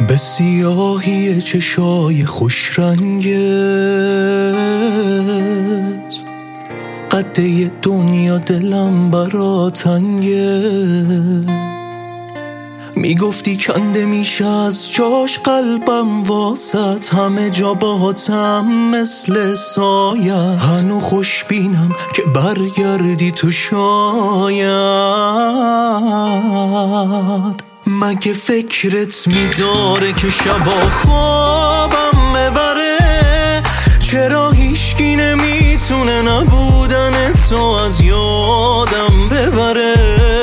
به سیاهی چشای خوش رنگت، قده دنیا دلم برا تنگه. میگفتی کنده میشه از جاش قلبم، واسط همه جا باهاتم مثل سایه. هنو خوش بینم که برگردی تو شاید. مگه فکرت میذاره که شبا خوابم ببره؟ چرا هیچکی نمیتونه نبودن تو از یادم ببره؟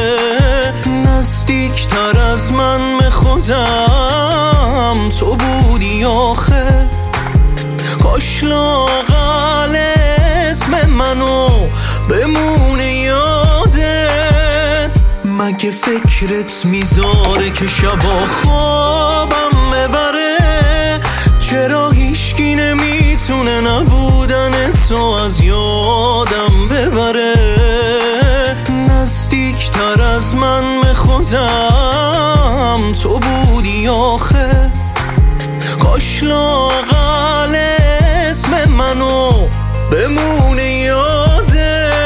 نزدیکتر از من به خودم تو بودی آخه، کاش لااقل اسم منو بمونه یادت. مگه فکرت میذاره که شبا خوابم ببره؟ چرا هیچکی نمیتونه نبودن تو از یادم ببره؟ نزدیکتر از من به خودم تو بودی آخه، کاش لااقل اسم منو بمونه یادت.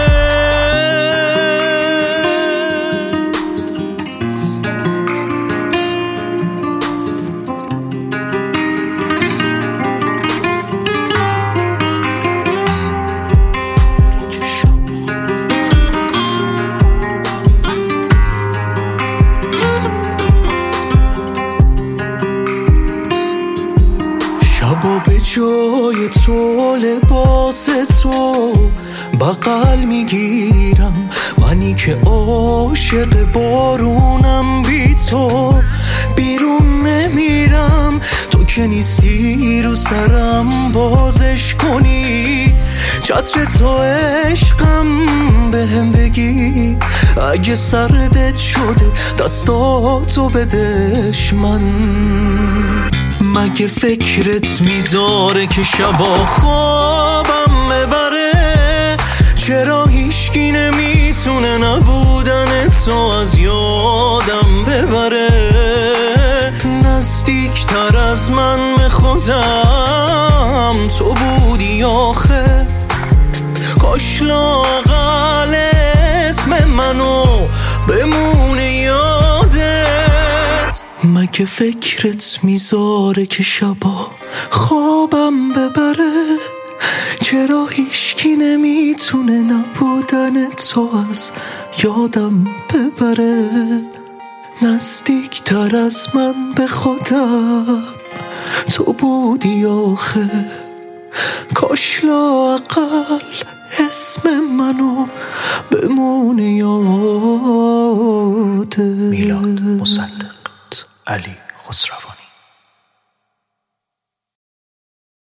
شبا به جای تو لباس تو بغل میگیرم، منی که عاشق بارونم بی تو بیرون نمیرم. تو که نیستی رو سرم بازش کنی، چتر تو عشقم بهم بگی. اگه سردت شده دستاتو بدش من. مگه فکرت میذاره که شبا خوابم ببره؟ چرا هیچکی نمیتونه نبودن تو از یادم ببره؟ نزدیکتر از من به خودم تو بودی آخه، کاش لااقل اسم منو بمونه یادت. مگه فکرت میذاره که شبا خوابم ببره؟ چرا هیچکی نمیتونه نبودن تو از یادم ببره؟ نزدیکتر از من به خودم تو بودی آخه، کاش لااقل اسم منو بمونه یادت. میلاد مصدق، علی خسروانی.